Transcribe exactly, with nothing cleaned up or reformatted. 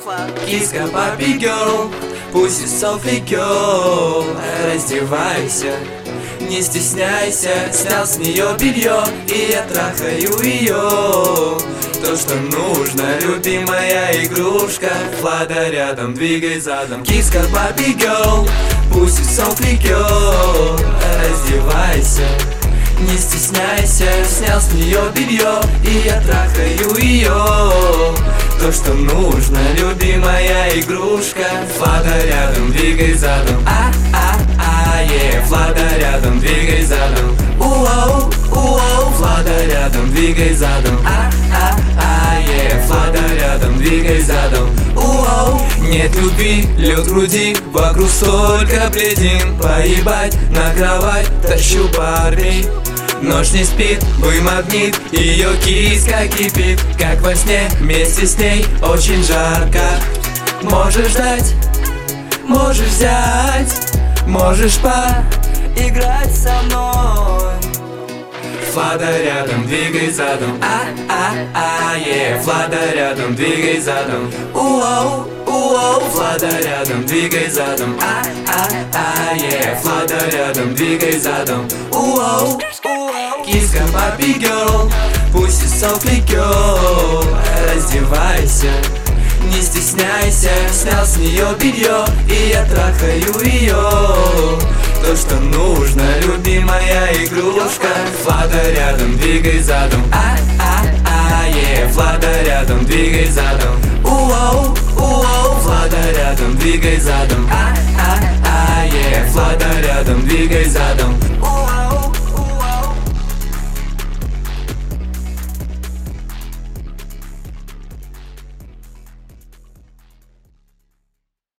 Киска, папи, герл, пусть и селфи, герл. Раздевайся, не стесняйся, снял с нее белье, и я трахаю ее. То, что нужно, любимая игрушка. Влада рядом, двигай задом. Киска, папи, герл, пусть и селфи, герл. Раздевайся, не стесняйся, снял с нее белье, и я трахаю ее. То, что нужно, любимая игрушка. Влада рядом, двигай задом. А-а-а, е, Влада рядом, двигай задом. Уоу, уоу, Влада рядом, двигай задом. А-а-а, е, Влада рядом, двигай задом. Уоу. Нет любви, лед в груди, вокруг столько бледин. Поебать на кровать, тащу парней. Ночь не спит, вы магнит, ее киска кипит. Как во сне, вместе с ней очень жарко. Можешь ждать, можешь взять, можешь поиграть со мной. Влада рядом, двигай задом. А-а-а, е, Влада рядом, двигай задом. Уоу, уоу, Влада рядом, двигай задом. А-а-а, е, Влада рядом, двигай задом. Уоу. Киска, папи, герл, пусть и селфи, герл. Раздевайся, не стесняйся, снял с нее белье, и я трахаю ее. То, что нужно, любимая игрушка. Влада рядом, двигай задом. А-а-а, е, Влада рядом, двигай задом. Уоу, уоу, Влада рядом, двигай задом. А-а-а, е, Влада рядом, двигай задом.